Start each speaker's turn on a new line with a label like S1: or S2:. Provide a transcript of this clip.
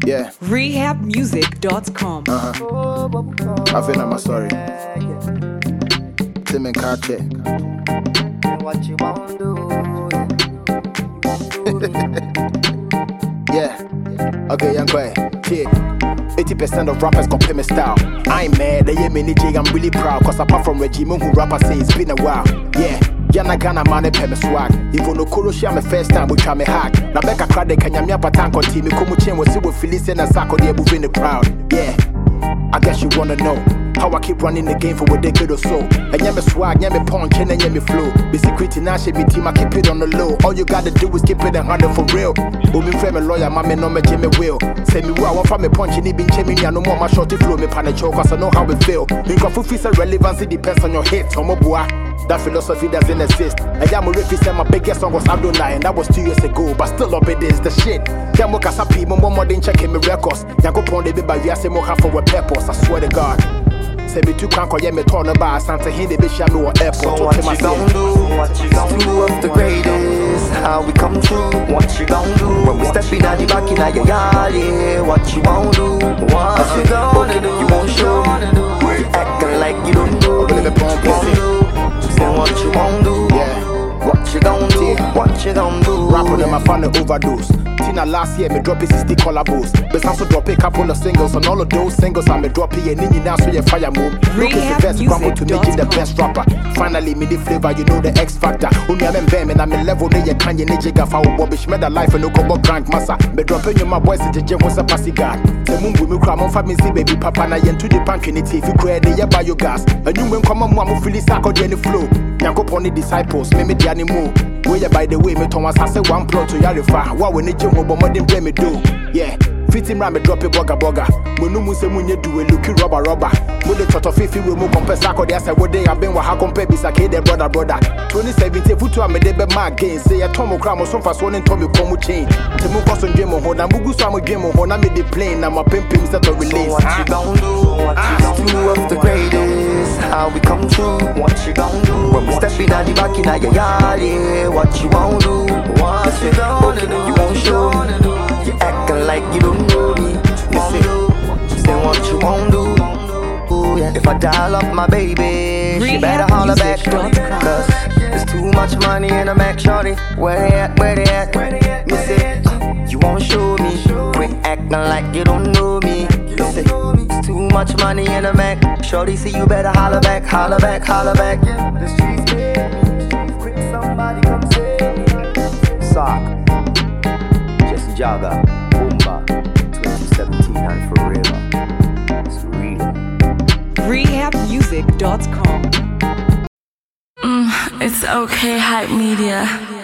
S1: Yeah.
S2: Rehabmusic.com.
S1: I feel I'm sorry. Tim and car check.
S3: What you want to do?
S1: Yeah. Okay, young boy. Kid. 80% of rappers copy my style. I ain't mad, they hear me DJ, I'm really proud. Cause apart from Reggie Moon, who rapper say it's been a while. Yeah. Yana Ghana man pay me swag. Even no Kuro share my first time we try me hack. Na Becca Crade can yamia patanko team. Kumu chain was with Phyllis and Sako they moving the crowd. Yeah. I guess you wanna know how I keep running the game for what they could or so. And yeah, me swag, yeah, me punch, and yeah, me flow. Be secret now, shit, me team, I keep it on the low. All you gotta do is keep it 100 for real. Umi frame a lawyer, my man, no me Jimmy will. Say me who I want from me punch, and he been chiming, no more my shorty flow, me pan a choke, cause I know how it feel. You can fulfill relevancy depends on your hit, homo boy. That philosophy doesn't exist. And yeah, my riff said my biggest song was Adonai, and that was 2 years ago, but still up it is the shit. Yeah, mo kasapi, mo more than checking me records. Yango pon de be by we say mo half for a purpose, I swear to God. Say me too can't call yeah me turn about Santa Hindi be shame or airport.
S3: So what you gon' do? What you gon' do? Of the greatest, how we come through. What you gon' do? When we step in at the back in your yard, yeah. What you won't do? What you gonna do? You won't show. You acting like you don't know. Say what you won't do?
S1: Yeah.
S3: What you gon' do? What you gon' do?
S1: Rapping them, I found an overdose. Tina last year, me drop it 60 collabos. But also drop a couple of singles. On all of those singles, I me drop it. And now so you fire move. Look at the best crumble to make it the best rapper. Finally, me the flavor, you know the X factor. Only I'm in bam and I'm in level. They you can't nigga for Bobbish. Made a life and no combo crank massa. Me dropping you my boys to the gym was a passy guard. The moon will me cram on for me, see baby papa. Na yen to the bank in it. If you create the biogas. And you when come on, I'm fully sack on the flow. Yanko pony disciples, me the animal. Where by the way, me Thomas has a one plot to Yarifa. What when the gym will more than play me do? Yeah. Fit him ram me drop a bugger. Munumu se munye do a looky rubber. Mode tot of 50 will move compensako. There's a day I've been with her compare Bisake, their brother. 2017 foot to a medebe mag gain. Say a Tomo Cramo, so fast one and Tommy Como chain. The Mucos and Jim on Mugu Samo Jim on I made the plane. I'm a pimping set of release.
S3: So what you gon' do? What you gon' do? Of the greatest, how we come through. What you gon' do? When we step in at the back in your yard, yeah. What you won't do? What you gonna do? You won't show me. You acting like you don't know me. Say what you won't do. Ooh, yeah. If I dial up my baby, she better holler back. Cause there's too much money in a Mac, shorty. Where they at? Where they at? Me say, you won't show me. Quit acting like you don't know me. Me say, there's too much money in a Mac, shorty. See you better holler back, holler back, holler back. The streets need quick somebody come save me. Sock. Jesse Jaga, Boomba, 2017 and forever. It's real.
S2: Rehabmusic.com.
S4: It's okay, hype media.